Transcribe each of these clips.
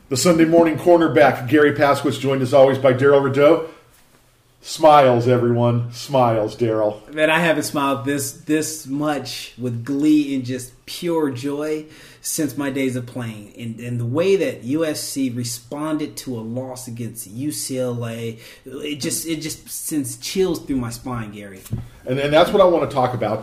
The Sunday morning cornerback, Gary Pasquitz, joined as always by Daryl Rideau. Smiles, everyone. Smiles, Daryl. Man, I haven't smiled this much with glee and just pure joy since my days of playing. And the way that USC responded to a loss against UCLA, it just sends chills through my spine, Gary. And that's what I want to talk about.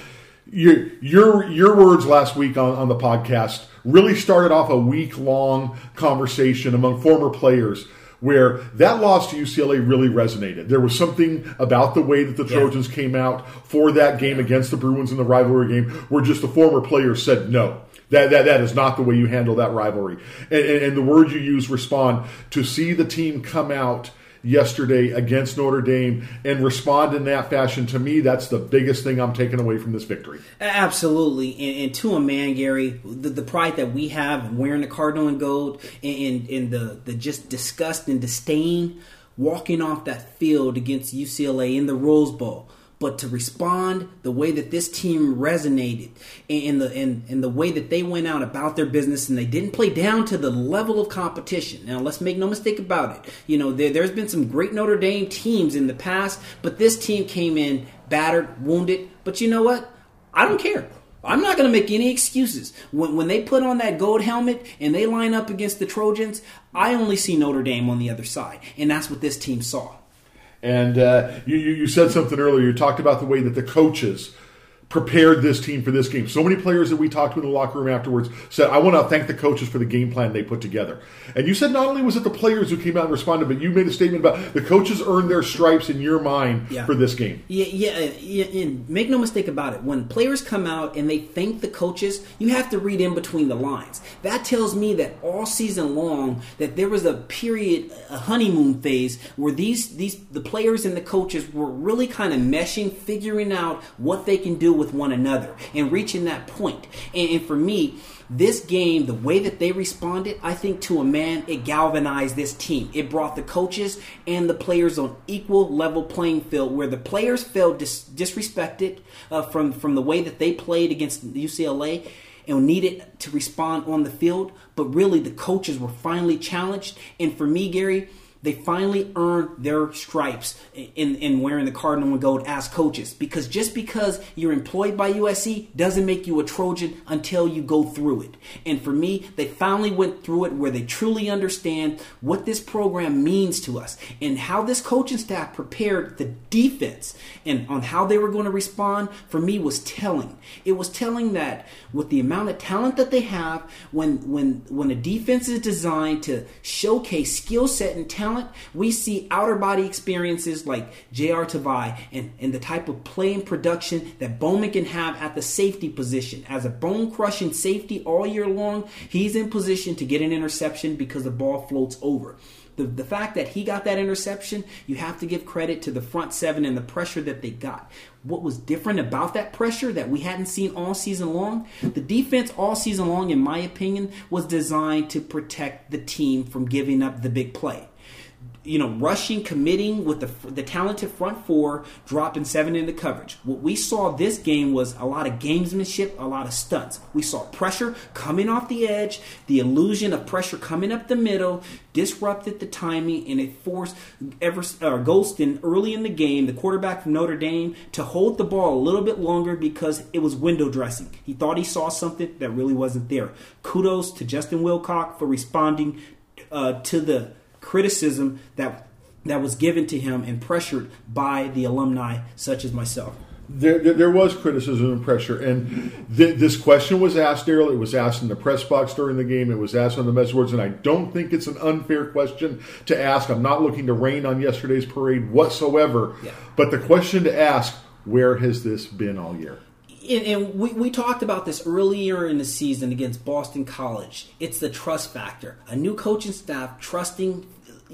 Your words last week on the podcast really started off a week-long conversation among former players where that loss to UCLA really resonated. There was something about the way that the Trojans came out for that game against the Bruins in the rivalry game where just the former players said, no, that is not the way you handle that rivalry. And the word you use, respond, to see the team come out yesterday against Notre Dame and respond in that fashion, to me, that's the biggest thing I'm taking away from this victory. Absolutely. And to a man, Gary, the pride that we have wearing the Cardinal and gold and the just disgust and disdain walking off that field against UCLA in the Rose Bowl. But to respond the way that this team resonated and the way that they went out about their business and they didn't play down to the level of competition. Now, let's make no mistake about it. You know, there's been some great Notre Dame teams in the past, but this team came in battered, wounded. But you know what? I don't care. I'm not going to make any excuses. When they put on that gold helmet and they line up against the Trojans, I only see Notre Dame on the other side. And that's what this team saw. And you said something earlier. You talked about the way that the coaches prepared this team for this game. So many players that we talked to in the locker room afterwards said, I want to thank the coaches for the game plan they put together. And you said not only was it the players who came out and responded, but you made a statement about the coaches earned their stripes in your mind for this game. Yeah, and make no mistake about it. When players come out and they thank the coaches, you have to read in between the lines. That tells me that all season long that there was a period, a honeymoon phase, where the players and the coaches were really kind of meshing, figuring out what they can do with one another and reaching that point. And for me, this game, the way that they responded, I think to a man, it galvanized this team. It brought the coaches and the players on equal level playing field, where the players felt disrespected from the way that they played against UCLA and needed to respond on the field. But really, the coaches were finally challenged. And for me, Gary, they finally earned their stripes in wearing the Cardinal and gold as coaches. Because just because you're employed by USC doesn't make you a Trojan until you go through it. And for me, they finally went through it where they truly understand what this program means to us and how this coaching staff prepared the defense and on how they were going to respond, for me, was telling. It was telling that with the amount of talent that they have, when a defense is designed to showcase skill set and talent, we see outer body experiences like J.R. Tavai and the type of play and production that Bowman can have at the safety position. As a bone-crushing safety all year long, he's in position to get an interception because the ball floats over. The fact that he got that interception, you have to give credit to the front seven and the pressure that they got. What was different about that pressure that we hadn't seen all season long? The defense all season long, in my opinion, was designed to protect the team from giving up the big play. You know, rushing, committing with the talented front four, dropping 7 into coverage. What we saw this game was a lot of gamesmanship, a lot of stunts. We saw pressure coming off the edge, the illusion of pressure coming up the middle, disrupted the timing, and it forced Golston early in the game, the quarterback from Notre Dame, to hold the ball a little bit longer because it was window dressing. He thought he saw something that really wasn't there. Kudos to Justin Wilcock for responding to the criticism that was given to him and pressured by the alumni such as myself. There was criticism and pressure, and this question was asked, Daryl. It was asked in the press box during the game. It was asked on the message boards, and I don't think it's an unfair question to ask. I'm not looking to rain on yesterday's parade whatsoever, but the question to ask, where has this been all year? And we talked about this earlier in the season against Boston College. It's the trust factor. A new coaching staff trusting,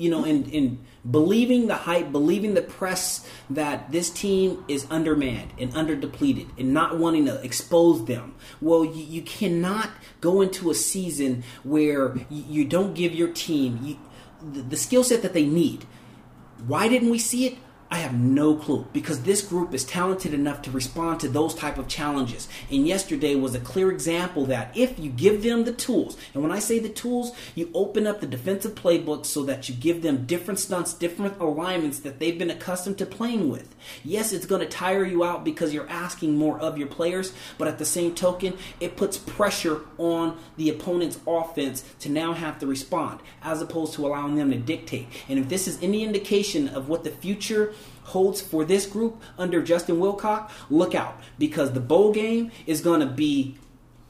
and believing the hype, believing the press that this team is undermanned and underdepleted and not wanting to expose them. Well, you cannot go into a season where you don't give your team the skill set that they need. Why didn't we see it? I have no clue, because this group is talented enough to respond to those type of challenges. And yesterday was a clear example that if you give them the tools, and when I say the tools, you open up the defensive playbook so that you give them different stunts, different alignments that they've been accustomed to playing with. Yes, it's going to tire you out because you're asking more of your players, but at the same token, it puts pressure on the opponent's offense to now have to respond, as opposed to allowing them to dictate. And if this is any indication of what the future holds for this group under Justin Wilcock, look out, because the bowl game is going to be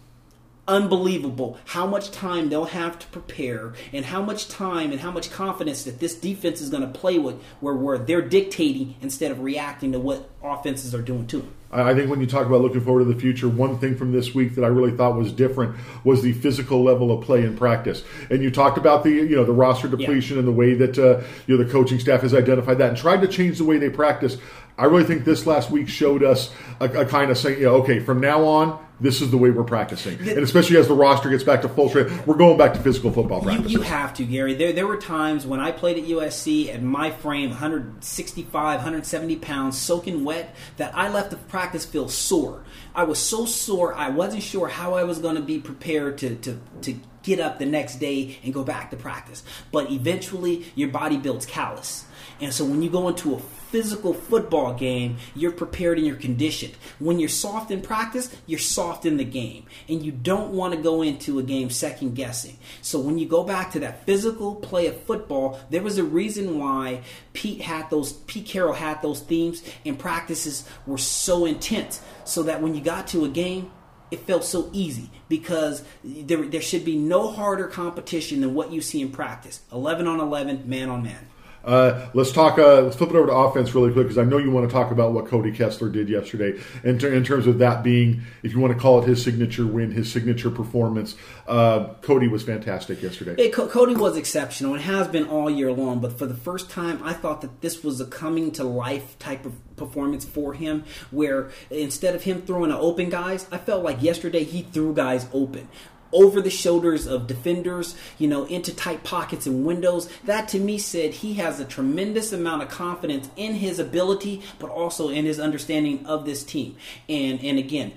unbelievable how much time they'll have to prepare, and how much time and how much confidence that this defense is going to play with, where they're dictating instead of reacting to what offenses are doing to them. I think when you talk about looking forward to the future, one thing from this week that I really thought was different was the physical level of play in practice. And you talked about the roster depletion and the way that the coaching staff has identified that and tried to change the way they practice. I really think this last week showed us a kind of saying, okay, from now on, this is the way we're practicing. And especially as the roster gets back to full strength, we're going back to physical football practice. You have to, Gary. There were times when I played at USC at my frame, 165, 170 pounds, soaking wet, that I left the practice field sore. I was so sore, I wasn't sure how I was going to be prepared to get up the next day and go back to practice. But eventually, your body builds callus. And so when you go into a physical football game, you're prepared and you're conditioned. When you're soft in practice, you're soft in the game. And you don't want to go into a game second guessing. So when you go back to that physical play of football, there was a reason why Pete Carroll had those themes, and practices were so intense, so that when you got to a game, it felt so easy, because there should be no harder competition than what you see in practice. 11 on 11, man on man. Let's talk. Let's flip it over to offense really quick, because I know you want to talk about what Cody Kessler did yesterday in terms of that being, if you want to call it his signature win, his signature performance. Cody was fantastic yesterday. Cody was exceptional and has been all year long, but for the first time, I thought that this was a coming to life type of performance for him, where instead of him throwing to open guys, I felt like yesterday he threw guys open, over the shoulders of defenders, into tight pockets and windows. That to me said he has a tremendous amount of confidence in his ability, but also in his understanding of this team. And again,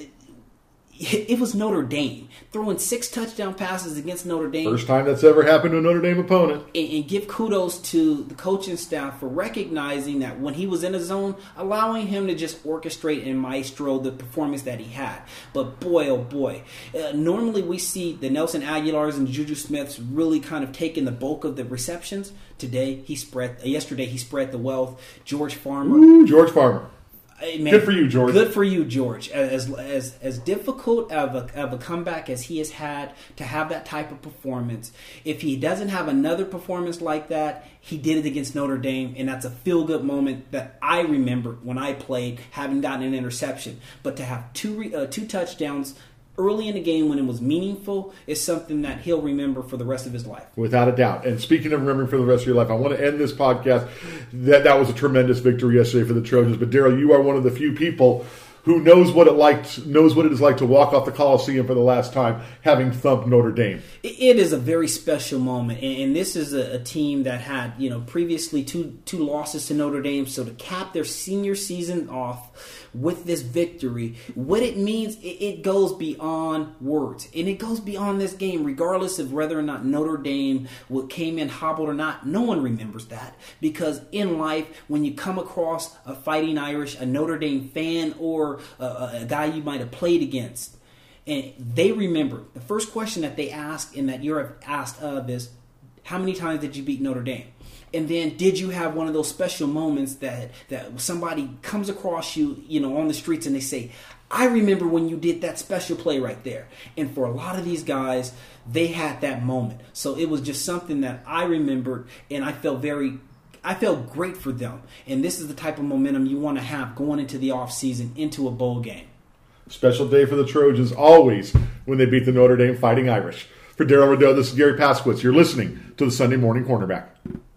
it was Notre Dame throwing 6 touchdown passes against Notre Dame. First time that's ever happened to a Notre Dame opponent. And give kudos to the coaching staff for recognizing that when he was in a zone, allowing him to just orchestrate and maestro the performance that he had. But boy, oh boy, normally we see the Nelson Aguilars and Juju Smiths really kind of taking the bulk of the receptions. Yesterday he spread the wealth. George Farmer. Ooh, George Farmer. Man, good for you, George. Good for you, George. As difficult of a comeback as he has had, to have that type of performance, if he doesn't have another performance like that, he did it against Notre Dame, and that's a feel-good moment that I remember when I played, having gotten an interception. But to have two touchdowns early in the game when it was meaningful is something that he'll remember for the rest of his life. Without a doubt. And speaking of remembering for the rest of your life, I want to end this podcast. That was a tremendous victory yesterday for the Trojans. But Daryl, you are one of the few people who knows what it is like to walk off the Coliseum for the last time, having thumped Notre Dame. It is a very special moment, and this is a team that had previously two losses to Notre Dame. So to cap their senior season off with this victory, what it means, it goes beyond words, and it goes beyond this game, regardless of whether or not Notre Dame came in hobbled or not. No one remembers that, because in life, when you come across a Fighting Irish, a Notre Dame fan, or a guy you might have played against, and they remember, the first question that they ask and that you're asked of is, how many times did you beat Notre Dame? And then, did you have one of those special moments that somebody comes across you, on the streets, and they say, I remember when you did that special play right there. And for a lot of these guys, they had that moment. So it was just something that I remembered, and I felt great for them. And this is the type of momentum you want to have going into the offseason, into a bowl game. Special day for the Trojans, always, when they beat the Notre Dame Fighting Irish. For Daryl Rideau, this is Gary Paskowitz. You're listening to the Sunday Morning Cornerback.